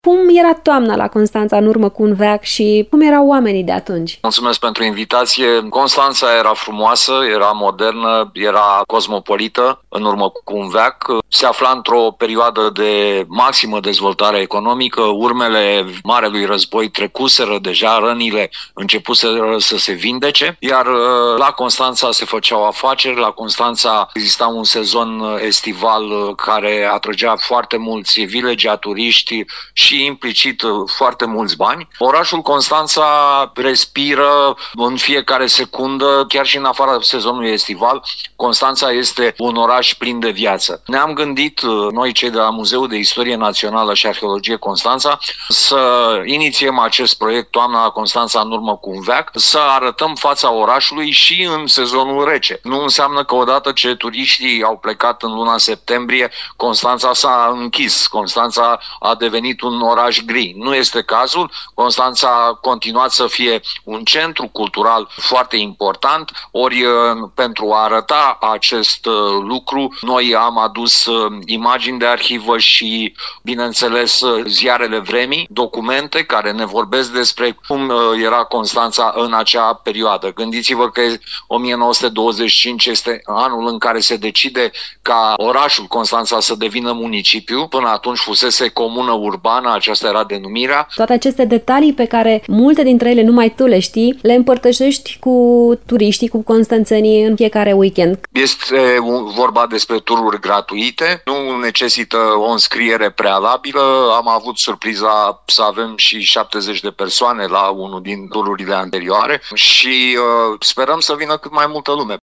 Cum era toamna la Constanța în urmă cu un veac și cum erau oamenii de atunci? Mulțumesc pentru invitație. Constanța era frumoasă, era modernă, era cosmopolită în urmă cu un veac. Se afla într-o perioadă de maximă dezvoltare economică. Urmele Marelui Război trecuseră deja, rănile începuseră să se vindece, iar la Constanța se făceau afaceri, la Constanța exista un sezon estival care atrăgea foarte mulți vilegiaturiști și implicit foarte mulți bani. Orașul Constanța respiră în fiecare secundă, chiar și în afara sezonului estival. Constanța este un oraș plin de viață. Ne-am gândit, noi cei de la Muzeul de Istorie Națională și Arheologie Constanța, să inițiem acest proiect Toamna la Constanța în urmă cu un veac, să arătăm fața orașului și în sezonul rece. Nu înseamnă că odată ce turiștii au plecat în luna septembrie, Constanța s-a închis, Constanța a devenit un oraș gri. Nu este cazul. Constanța a continuat să fie un centru cultural foarte important, ori pentru a arăta acest lucru, noi am adus imagini de arhivă și, bineînțeles, ziarele vremii, documente care ne vorbesc despre cum era Constanța în acea perioadă. Gândiți-vă că 1925 este anul în care se decide ca orașul Constanța să devină municipiu. Până atunci fusese comună urbană, aceasta era denumirea. Toate aceste detalii pe care multe dintre ele numai tu le știi, le împărtășești cu turiștii, cu constanțenii în fiecare weekend. Este vorba despre tururi gratuite, nu necesită o înscriere prealabilă. Am avut surpriza să avem și 70 de persoane la unul din tururile anterioare și sperăm să vină cât mai multă lume.